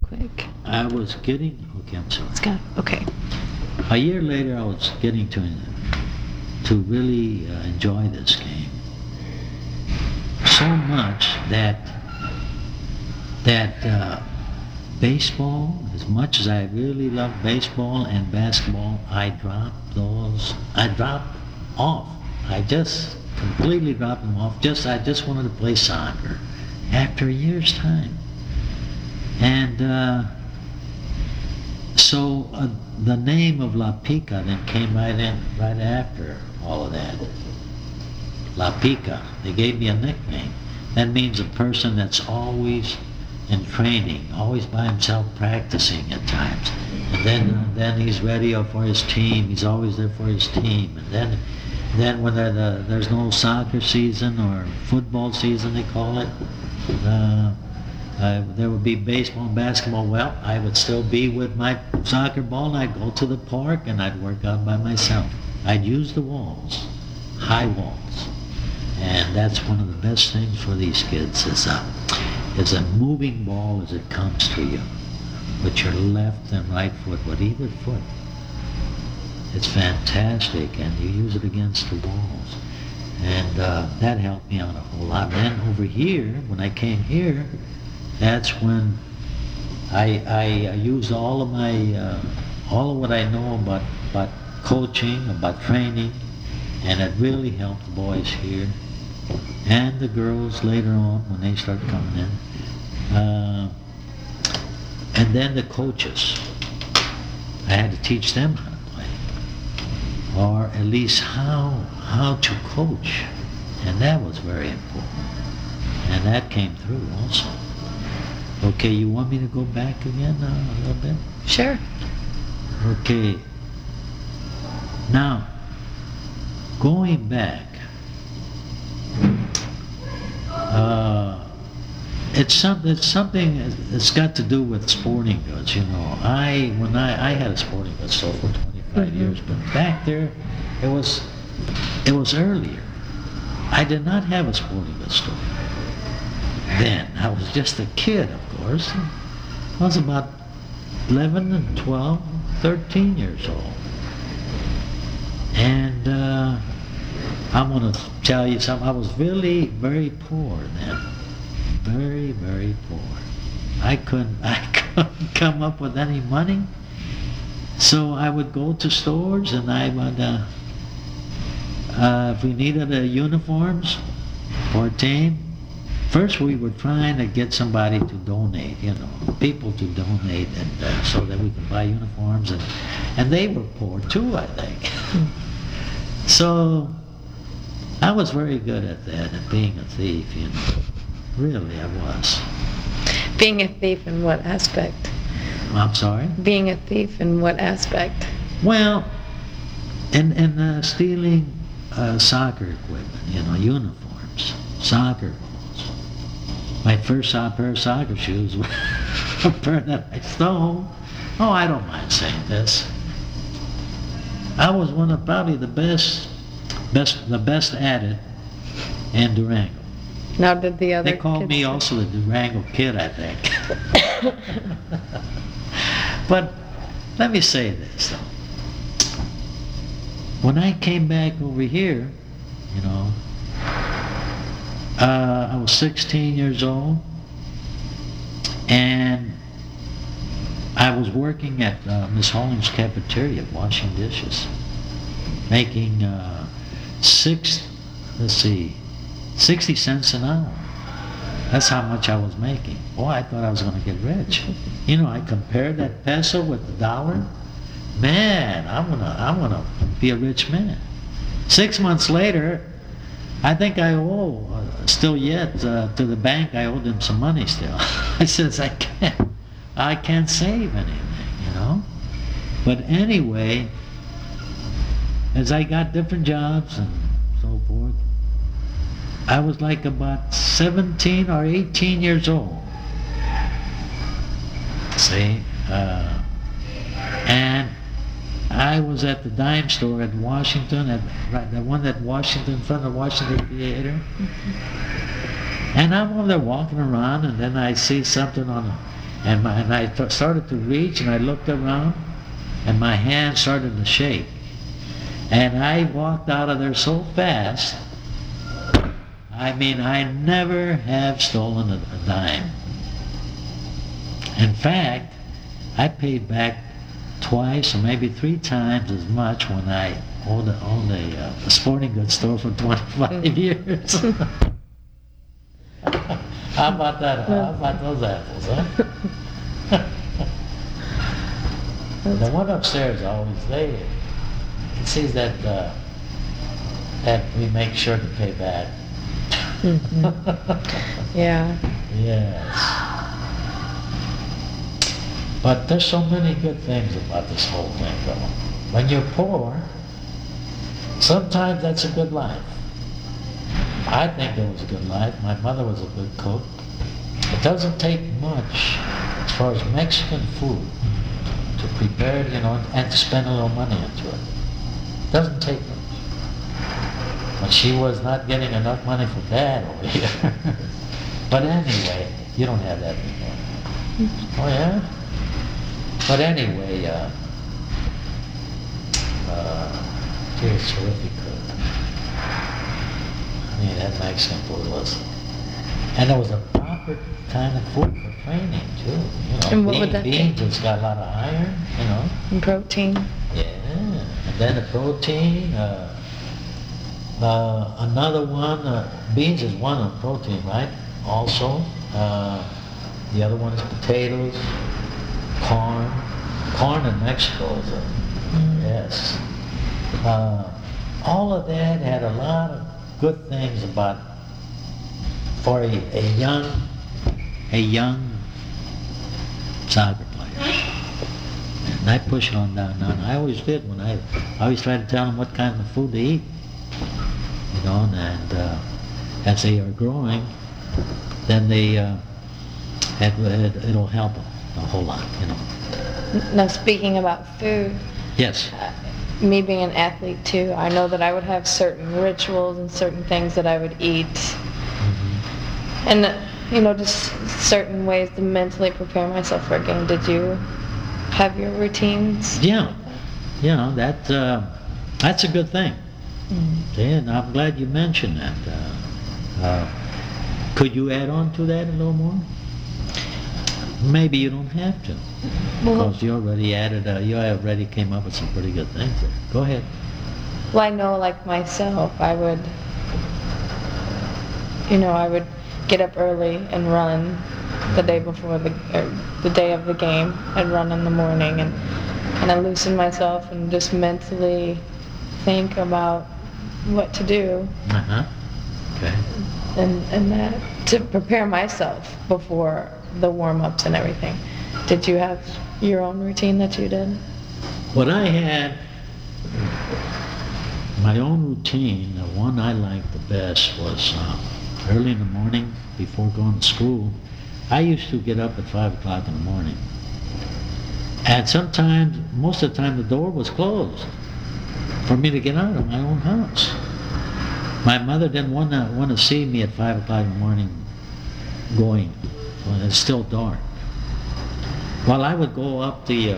quick. I was getting, okay, I'm sorry. It's got, okay. A year later, I was getting to really enjoy this game so much that baseball, as much as I really love baseball and basketball, I dropped off. I just completely dropped them off. I just wanted to play soccer after a year's time. And so the name of La Pica then came right after all of that. La Pica. They gave me a nickname. That means a person that's always in training, always by himself practicing at times. And then he's ready for his team. He's always there for his team. And then when there's no soccer season or football season, they call it, there would be baseball and basketball. Well, I would still be with my soccer ball, and I'd go to the park and I'd work out by myself. I'd use the walls, high walls. And that's one of the best things for these kids is a moving ball as it comes to you with your left and right foot, with either foot. It's fantastic, and you use it against the walls. And that helped me out a whole lot. Then over here, when I came here, that's when I used all of what I know about coaching, about training, and it really helped the boys here and the girls later on when they start coming in. And then the coaches. I had to teach them how to play, or at least how to coach, and that was very important. And that came through also. Okay, you want me to go back again a little bit? Sure. Okay. Now, going back, it's something that's got to do with sporting goods. You know, I had a sporting goods store for 25 years, but back there, it was earlier. I did not have a sporting goods store then. I was just a kid, of course. I was about 11 and 12, 13 years old. And I'm going to tell you something. I was really very poor then. Very, very poor. I couldn't come up with any money. So I would go to stores and I would, if we needed uniforms for a team, first we were trying to get somebody to donate, people to donate, and so that we could buy uniforms, and they were poor too, I think. So I was very good at that, at being a thief, Really, I was. Being a thief in what aspect? I'm sorry? Being a thief in what aspect? Well, in stealing soccer equipment, uniforms, soccer balls. My first pair of soccer shoes were a pair that I stole. Oh, I don't mind saying this. I was one of probably the best at it in Durango. Now did the other They called kids me also the Durango Kid, I think. But let me say this, though. When I came back over here, I was 16 years old, and I was working at Miss Holling's cafeteria, washing dishes, making 60 cents an hour. That's how much I was making. Boy, I thought I was going to get rich. I compared that peso with the dollar. Man, I'm gonna be a rich man. 6 months later, I think I owe still yet to the bank. I owe them some money still. I says I can't save anything, But anyway, as I got different jobs and so forth, I was like about 17 or 18 years old. See? And I was at the dime store at Washington, the one at Washington, in front of Washington Theater. And I'm over there walking around, and then I see something on And I started to reach, and I looked around, and my hand started to shake. And I walked out of there so fast. I mean, I never have stolen a dime. In fact, I paid back twice or maybe 3 times as much when I owned a sporting goods store for 25 years. How about that? How about those apples, huh? The one upstairs always there. It sees that we make sure to pay back. Yeah. Yes. But there's so many good things about this whole thing, though. When you're poor, sometimes that's a good life. I think it was a good life. My mother was a good cook. It doesn't take much as far as Mexican food to prepare it, and to spend a little money into it. It doesn't take much. But she was not getting enough money for that over here. But anyway, you don't have that anymore. Oh yeah? But anyway, she was terrific cook. I mean, that Mexican food was, and it was a proper kind of food for training too. And what would that be? Beans, it's got a lot of iron, And protein. Yeah, and then the protein. Another one, beans is one of protein, right? Also, the other one is potatoes, corn. Corn in Mexico is yes. All of that had a lot of good things about for a young soccer player. And I push on down. I always did I always tried to tell them what kind of food to eat. And as they are growing, then it'll help them a whole lot, Now, speaking about food, Yes. Me being an athlete too, I know that I would have certain rituals and certain things that I would eat. Mm-hmm. And, just certain ways to mentally prepare myself for a game. Did you have your routines? Yeah. That's a good thing. And I'm glad you mentioned that. Could you add on to that a little more? Maybe you don't have to, because you already came up with some pretty good things there. Go ahead. Well, I know, like myself, I would get up early and run the day before the day of the game. I'd run in the morning and kind of loosen myself and just mentally think about what to do. Okay. And that to prepare myself before the warm-ups and everything. Did you have your own routine that you did? What I had, my own routine, the one I liked the best was early in the morning before going to school. I used to get up at 5 o'clock in the morning. And sometimes, most of the time, the door was closed for me to get out of my own house. My mother didn't want to see me at 5 o'clock in the morning going when it's still dark. Well, I would go up the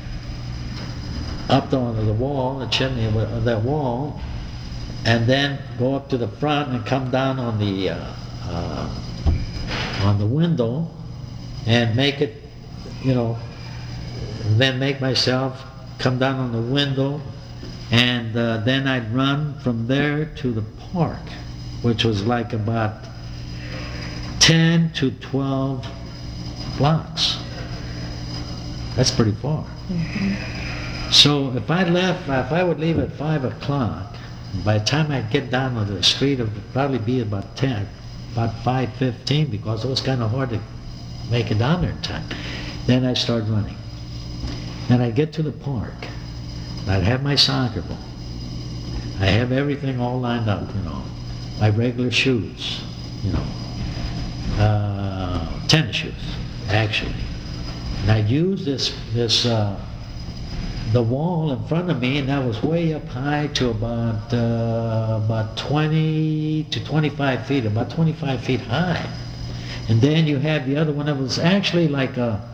wall, the chimney of that wall, and then go up to the front and come down on the window and make it, then make myself come down on the window, and then I'd run from there to the park, which was like about 10 to 12 blocks. That's pretty far. Mm-hmm. So if I would leave at 5 o'clock, by the time I'd get down to the street, it would probably be about 5:15, because it was kind of hard to make it down there in time. Then I'd start running. Then I'd get to the park. I'd have my soccer ball. I have everything all lined up, my regular shoes, tennis shoes, actually. And I'd use the wall in front of me, and that was way up high to about 20 to 25 feet, about 25 feet high. And then you have the other one that was actually like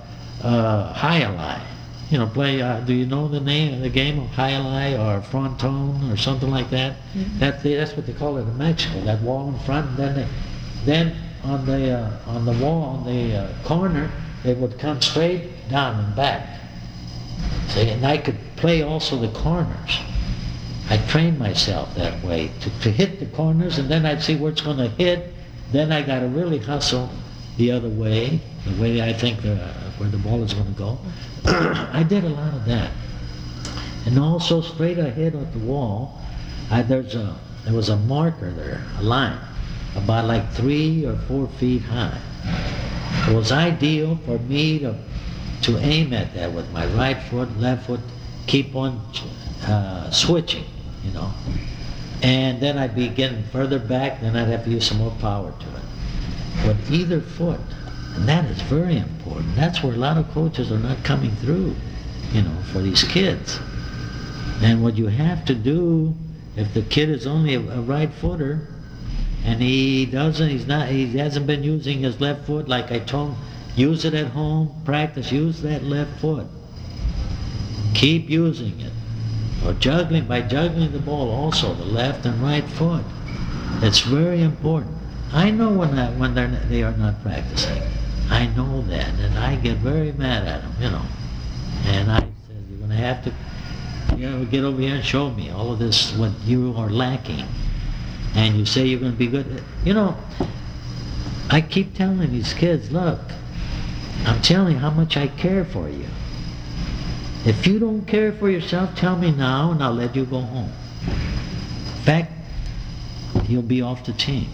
Highlight. You know, play, do you know the name of the game of Highlight or Frontone or something like that? Mhm. That's what they call it in Mexico, that wall in front, and then on the wall, on the corner, they would come straight down and back. See, and I could play also the corners. I trained myself that way to hit the corners, and then I'd see where it's going to hit. Then I got to really hustle the other way, the way I think where the ball is going to go. I did a lot of that. And also straight ahead of the wall, there was a marker there, a line, about like 3 or 4 feet high. It was ideal for me to aim at that with my right foot, left foot, keep on switching, you know. And then I'd be getting further back, then I'd have to use some more power to it. With either foot, and that is very important. That's where a lot of coaches are not coming through, you know, for these kids. And what you have to do, if the kid is only a right footer, and he hasn't been using his left foot, like I told him, use it at home, practice, use that left foot. Keep using it. Or by juggling the ball also, the left and right foot. It's very important. I know when they are not practicing. I know that, and I get very mad at them, you know. And I said, you're going to have to, you know, get over here and show me all of this, what you are lacking. And you say you're going to be good. You know, I keep telling these kids, look, I'm telling you how much I care for you. If you don't care for yourself, tell me now and I'll let you go home. In fact, you'll be off the team.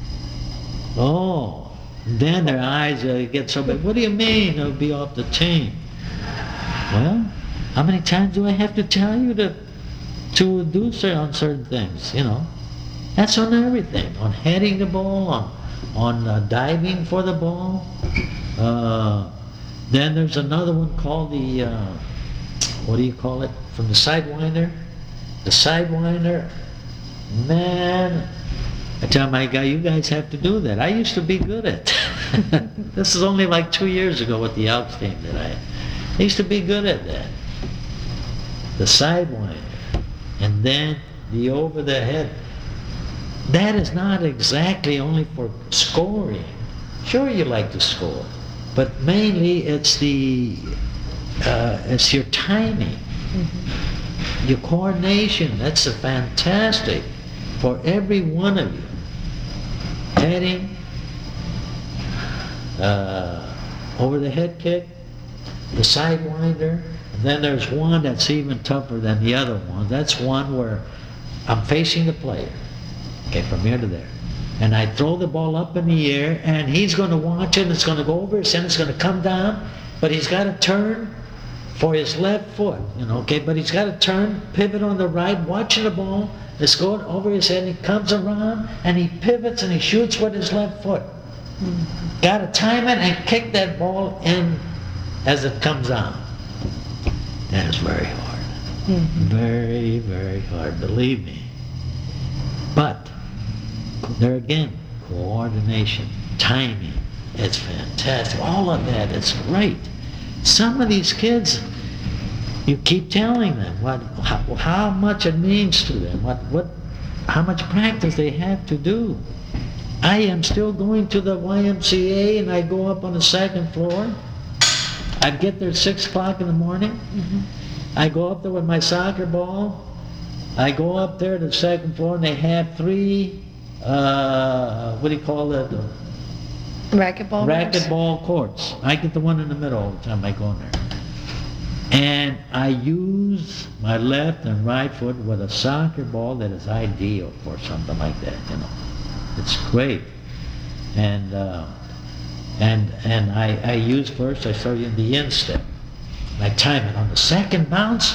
Oh, then their eyes get so big. What do you mean you'll be off the team? Well, how many times do I have to tell you to do on certain things, you know? That's on everything, on heading the ball, on diving for the ball. Then there's another one called the, what do you call it, from the sidewinder? The sidewinder, man, I tell my guy, you guys have to do that. I used to be good at it. This is only like 2 years ago with the Elks team that I used to be good at that. The sidewinder, and then the over the head. That is not exactly only for scoring. Sure, you like to score, but mainly it's it's your timing, your coordination. That's fantastic for every one of you. Heading, over the head kick, the sidewinder, and then there's one that's even tougher than the other one. That's one where I'm facing the player, okay, from here to there. And I throw the ball up in the air, and he's going to watch it, and it's going to go over his head, it's going to come down, but he's got to turn for his left foot, you know, okay, but he's got to turn, pivot on the right, watching the ball, it's going over his head, and he comes around, and he pivots, and he shoots with his left foot. Got to time it and kick that ball in as it comes out. That is very hard. Very, very hard, believe me. But there again, coordination, timing, it's fantastic. All of that, it's great. Some of these kids, you keep telling them how much it means to them, how much practice they have to do. I am still going to the YMCA, and I go up on the second floor. I get there at 6 o'clock in the morning. I go up there with my soccer ball. I go up there to the second floor, and they have 3, what do you call it? Racquetball courts. I get the one in the middle all the time I go in there. And I use my left and right foot with a soccer ball that is ideal for something like that, you know. It's great. And I use first, I show you the instep. I time it on the second bounce.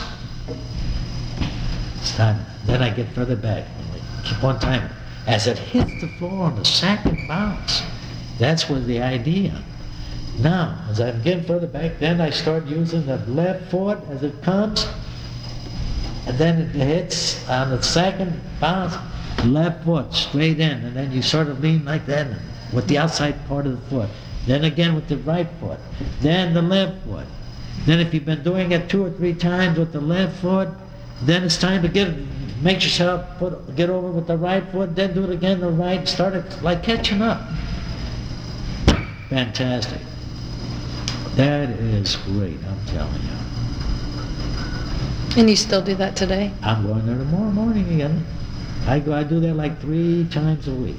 It's time. Then I get further back. Keep on timing. As it hits the floor on the second bounce, that's was the idea. Now, as I'm getting further back, then I start using the left foot as it comes, and then it hits on the second bounce, left foot straight in, and then you sort of lean like that with the outside part of the foot. then again with the right foot, then the left foot. Then if you've been doing it 2 or 3 times with the left foot, then it's time to make yourself get over with the right foot, then do it again the right, start it like catching up. Fantastic. That is great, I'm telling you. And you still do that today? I'm going there tomorrow morning again. I do that like 3 times a week.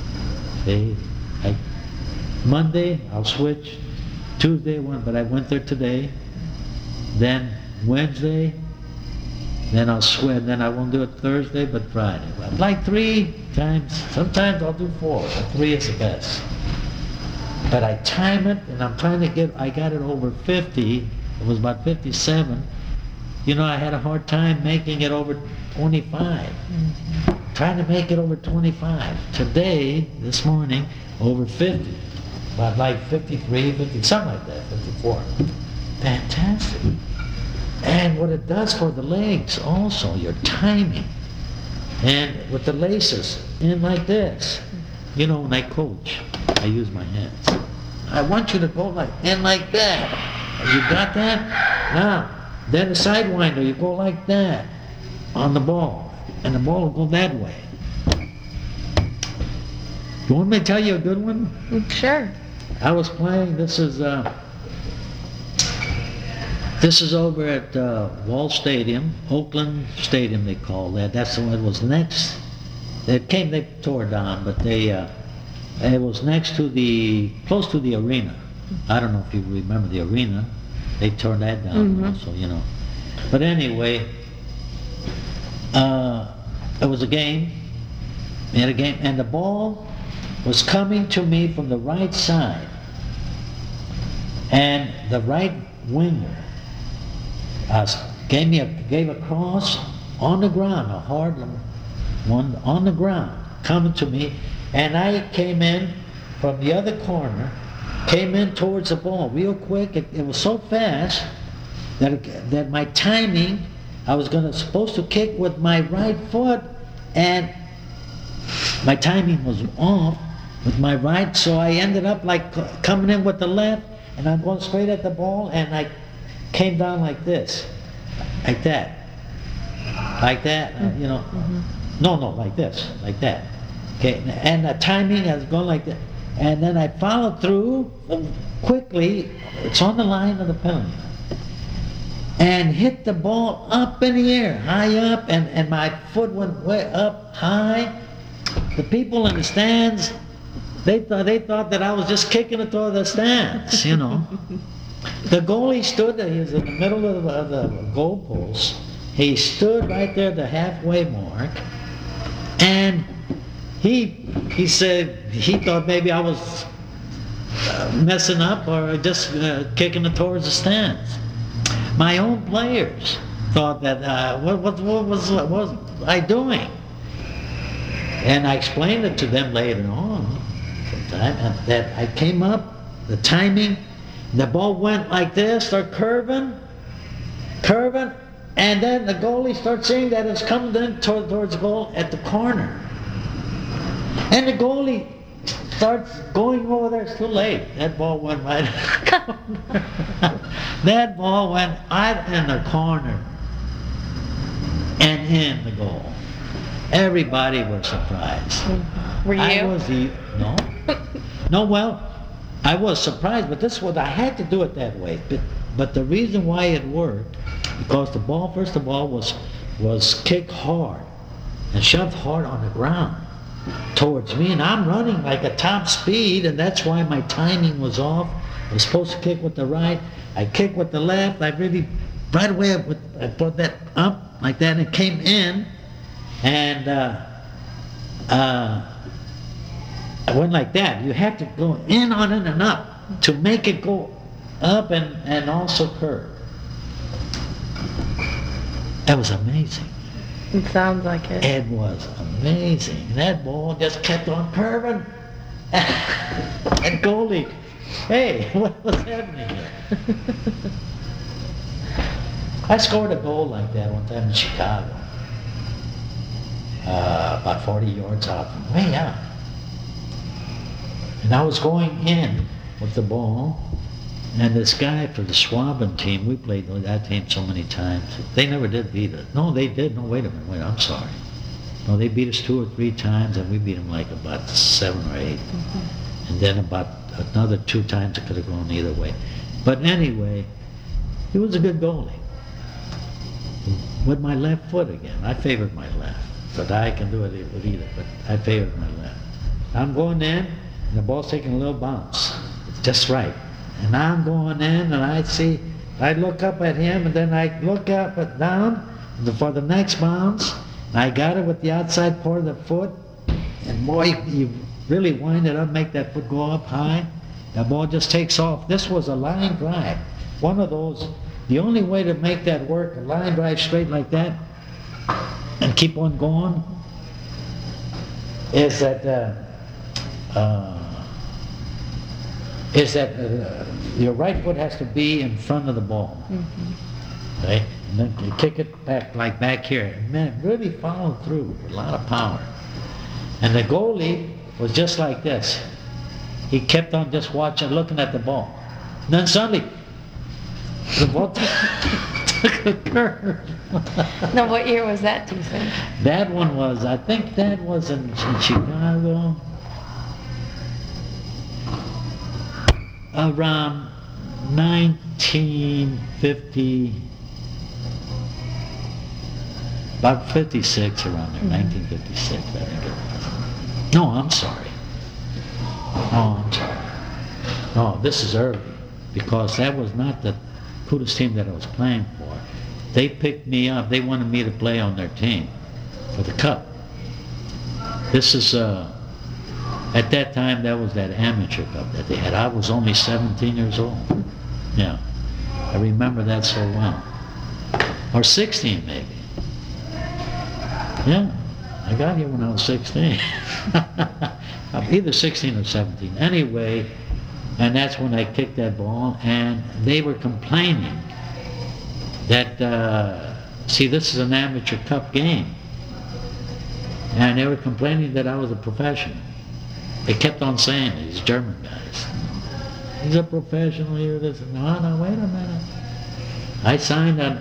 Monday, I'll switch. Tuesday, but I went there today. Then Wednesday, then I'll switch. Then I won't do it Thursday, but Friday. Like 3 times. Sometimes I'll do 4, but 3 is the best. But I time it, and I'm trying to I got it over 50. It was about 57. You know, I had a hard time making it over 25. Trying to make it over 25. Today, this morning, over 50. About like 53, 50, something like that, 54. Fantastic. And what it does for the legs also, your timing. And with the laces, in like this. You know, when I coach, I use my hands. I want you to go in like that. You got that? Now, then the sidewinder, you go like that on the ball, and the ball will go that way. You want me to tell you a good one? Sure. I was playing, this is over at Wall Stadium, Oakland Stadium they call that. That's the one that was next. They tore it down, but it was close to the arena. I don't know if you remember the arena. They tore that down also, you know. But anyway, it was a game. We had a game, and the ball was coming to me from the right side. And the right winger gave a cross on the ground, a hard one on the ground, coming to me. And I came in from the other corner, came in towards the ball real quick. It was so fast that my timing, I was supposed to kick with my right foot, and my timing was off with my right, so I ended up like coming in with the left, and I'm going straight at the ball, and I came down like this, like that, you know. No, like this, like that. Okay, and the timing has gone like that. And then I followed through quickly, it's on the line of the penalty, and hit the ball up in the air, high up, and my foot went way up high. The people in the stands, they thought that I was just kicking it toward the stands, you know. The goalie stood there, he was in the middle of the goal post. He stood right there at the halfway mark, and he said he thought maybe I was messing up or just kicking it towards the stands. My own players thought that what was I doing? And I explained it to them later on, sometime, that I came up, the timing, the ball went like this, started curving, and then the goalie starts seeing that it's coming in towards the goal at the corner. And the goalie starts going over there. It's too late. That ball went right in the corner. That ball went right in the corner and in the goal. Everybody was surprised. Were you? Well, I was surprised, but this was, I had to do it that way. But the reason why it worked, because the ball, first of all, was kicked hard and shoved hard on the ground towards me, and I'm running like a top speed, and that's why my timing was off. I was supposed to kick with the right. I kicked with the left. I really, right away, I put that up like that, and it came in, and I went like that. You have to go in on it and up to make it go up and also curve. That was amazing. It sounds like it. It was amazing. That ball just kept on curving. And goalie, hey, what was happening here? I scored a goal like that one time in Chicago. About 40 yards out, way out. And I was going in, with the ball. And this guy for the Schwaben team, we played with that team so many times. They never did beat us. No, they did. No, wait a minute. Wait, I'm sorry. No, they beat us 2 or 3 times, and we beat them like about 7 or 8. And then about another 2 times it could have gone either way. But anyway, he was a good goalie. With my left foot again. I favored my left. But I can do it with either, but I favored my left. I'm going in, and the ball's taking a little bounce. It's just right. And I'm going in, and I look up at him, and then I look up and down for the next bounce. I got it with the outside part of the foot, and boy, you really wind it up, make that foot go up high. The ball just takes off. This was a line drive. One of those, the only way to make that work, a line drive straight like that, and keep on going, is that your right foot has to be in front of the ball, right? And then you kick it back, like back here. And man, really followed through with a lot of power. And the goalie was just like this. He kept on just watching, looking at the ball. And then suddenly, the ball took a curve. Now, what year was that, do you think? That one was, I think that was in Chicago. Around 1950, about 56, around there, 1956, I think it was. No, I'm sorry. No, this is early, because that was not the Kudus team that I was playing for. They picked me up. They wanted me to play on their team for the cup. This is, at that time, that was that amateur cup that they had. I was only 17 years old. Yeah, I remember that so well. Or 16 maybe. Yeah, I got here when I was 16. Either 16 or 17. Anyway, and that's when I kicked that ball, and they were complaining that, see, this is an amateur cup game. And they were complaining that I was a professional. They kept on saying, these German guys, he's a professional here, this, no, wait a minute. I signed an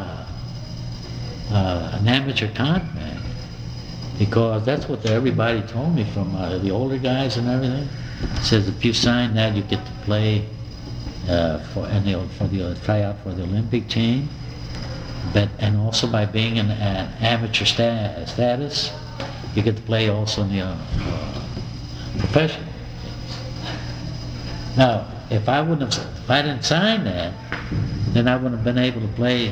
amateur contract because that's what everybody told me from the older guys and everything. It says if you sign that, you get to play for the tryout for the Olympic team, and also by being in amateur status, you get to play also in the professional. Now, if I didn't sign that, then I wouldn't have been able to play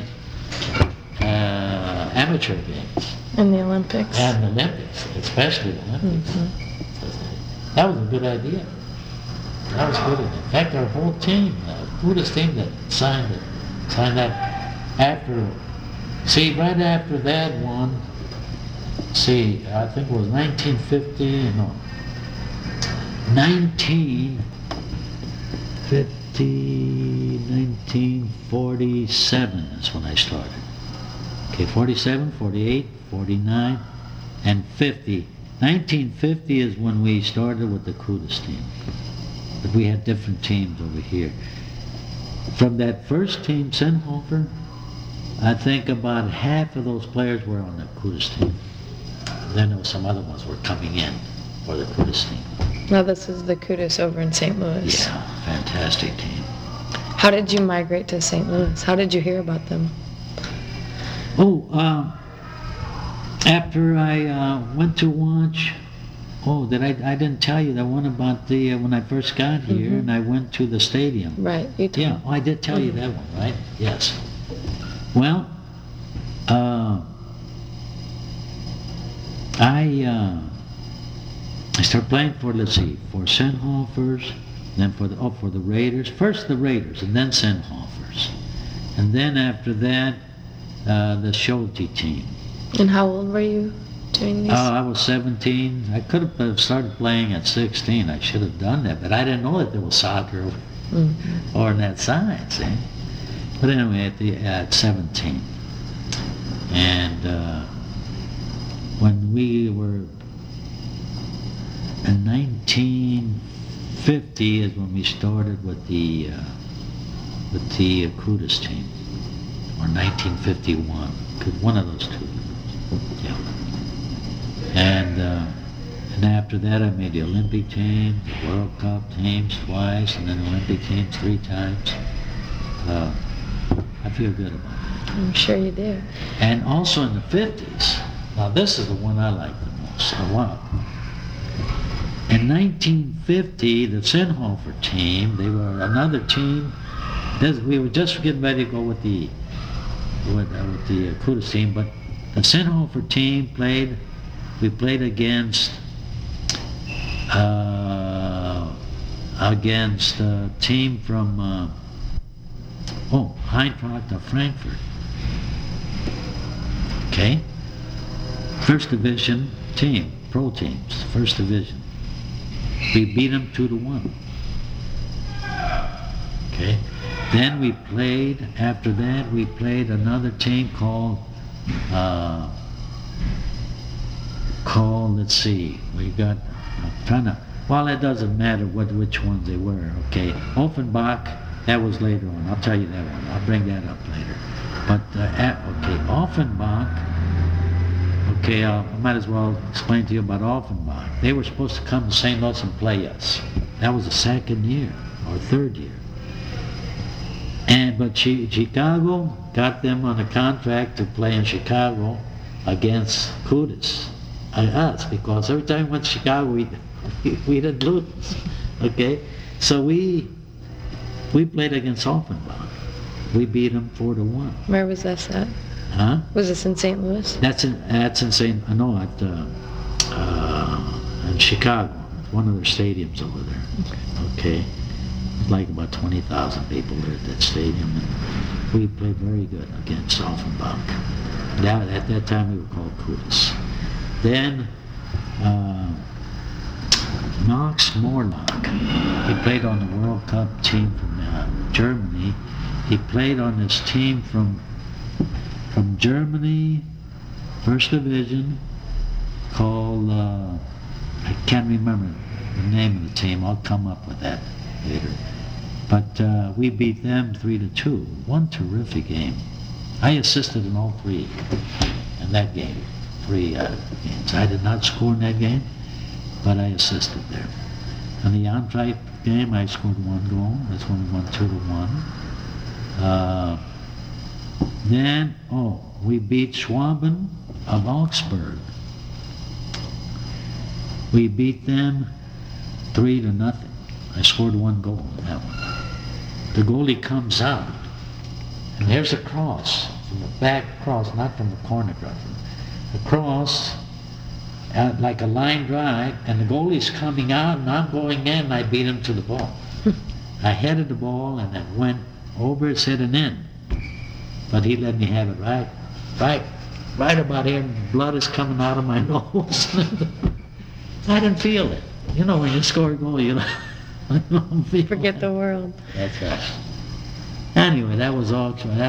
amateur games. In the Olympics. And the Olympics, especially the Olympics. Mm-hmm. That was a good idea. That was good. In fact, our whole team, the Kudus team that signed that after. See, right after that one. See, I think it was 1947 is when I started. Okay, 47, 48, 49, and 50. 1950 is when we started with the Kudus team. But we had different teams over here. From that first team, Senhofer, I think about half of those players were on the Kudus team. Then there were some other ones were coming in for the Kudus team. Now this is the Kudus over in St. Louis. Yeah, fantastic team. How did you migrate to St. Louis? How did you hear about them? After I went to watch, I didn't tell you that one about the when I first got here, and I went to the stadium. Right, you told me. I did tell you that one, right? Yes. Well, I started playing for Senhofers, then for the Raiders. First the Raiders, and then Senhofers, and then after that the Schulte team. And how old were you doing these? I was 17. I could have started playing at 16. I should have done that, but I didn't know that there was soccer or in that side, see? But anyway, at 17. And when we were in 1950, 50 is when we started with the Kudus team, or 1951, one of those two. Yeah. And after that, I made the Olympic team, the World Cup teams twice, and then Olympic teams 3 times. I feel good about it. I'm sure you do. And also in the 50s, now this is the one I like the most. In 1950, the Sinhofer team, they were another team. We were just getting ready to go with the Kudus team, but the Sinhofer team we played against a team from Eintracht of Frankfurt. Okay? First division team, pro teams, first division. We beat them 2-1. Okay? Then after that we played another team called, let's see, well, it doesn't matter which ones they were, okay. Offenbach, that was later on, I'll tell you that one, I'll bring that up later. But, Offenbach, okay, I might as well explain to you about Offenbach. They were supposed to come to St. Louis and play us. That was the second year, or third year. But Chicago got them on a contract to play in Chicago against Kudus, us, because every time we went to Chicago, we didn't lose. Okay, so we played against Offenbach. We beat them 4-1. Where was this at? Huh? Was this in St. Louis? That's in Chicago, one of their stadiums over there. Okay. Like about 20,000 people there at that stadium, and we played very good against Offenbach. At that time we were called Kudus. Then Max Morlock, he played on the World Cup team from Germany. He played on this team from Germany, first division, called, I can't remember the name of the team, I'll come up with that later. But we beat them 3-2. One terrific game. I assisted in all 3 in that game. 3 games. I did not score in that game, but I assisted there. In the Eintracht game, I scored 1 goal. That's when we won 2-1. Then, we beat Schwaben of Augsburg. We beat them 3-0. I scored 1 goal in that one. The goalie comes out, and there's a cross, from the back cross, not from the corner cross. The cross, like a line drive, and the goalie's coming out, and I'm going in, and I beat him to the ball. I headed the ball, and it went over its head and in. But he let me have it right about here, and blood is coming out of my nose. I didn't feel it. You know, when you score a goal, you don't feel Forget it. the world. That's right. Anyway, that was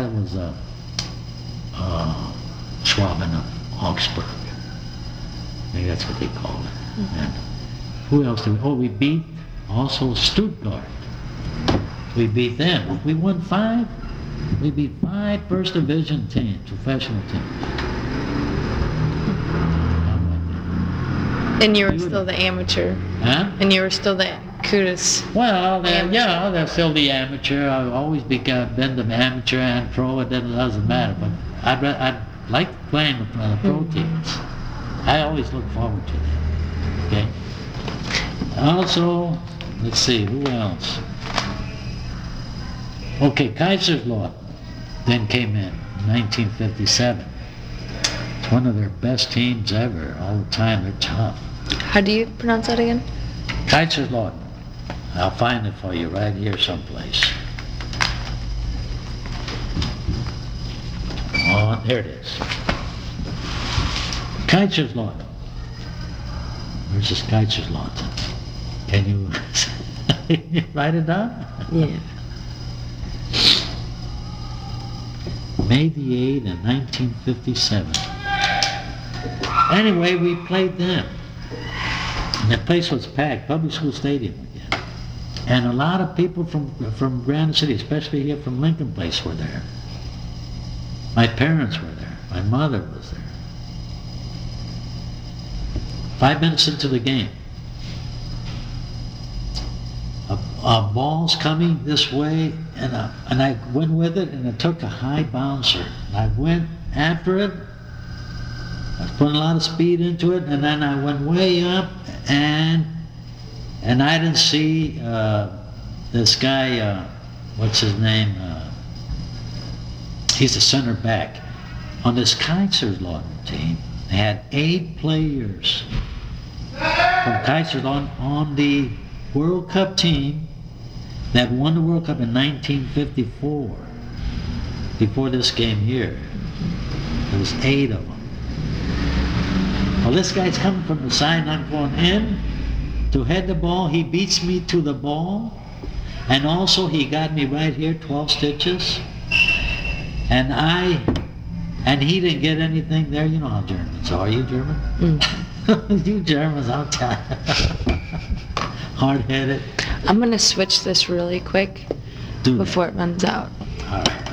Schwaben of Augsburg. I think that's what they called it. Mm-hmm. And who else did we? We beat also Stuttgart. We beat them. We won 5. We beat 5 first division teams, professional teams. And you were still the amateur. Huh? And you were still the Kudus. Well, they're still the amateur. I've always been the amateur and pro. It doesn't matter. But I'd like playing the pro teams. I always look forward to that. Okay. Also, let's see, who else? Okay, Kaiserslautern then came in 1957. It's one of their best teams ever. All the time, they're tough. How do you pronounce that again? Kaiserslautern. I'll find it for you right here someplace. Oh, there it is. Kaiserslautern. Where's this Kaiserslautern? Can you write it down? Yeah. May the 8th in 1957. Anyway, we played them. And the place was packed, public school stadium again. And a lot of people from Granite City, especially here from Lincoln Place, were there. My parents were there. My mother was there. 5 minutes into the game, a ball's coming this way, and I went with it, and it took a high bouncer. I went after it. I was putting a lot of speed into it, and then I went way up, and I didn't see this guy, what's his name? He's a center back. On this Kaiserslautern team, they had 8 players from Kaiserslautern on the World Cup team that won the World Cup in 1954, before this game here. There was 8 of them. Well, this guy's coming from the side, and I'm going in to head the ball. He beats me to the ball, and also he got me right here, 12 stitches. And he didn't get anything there. You know how Germans are. You German? Mm. You Germans, I'll tell you. Hard-headed. I'm going to switch this really quick before it runs out. All right.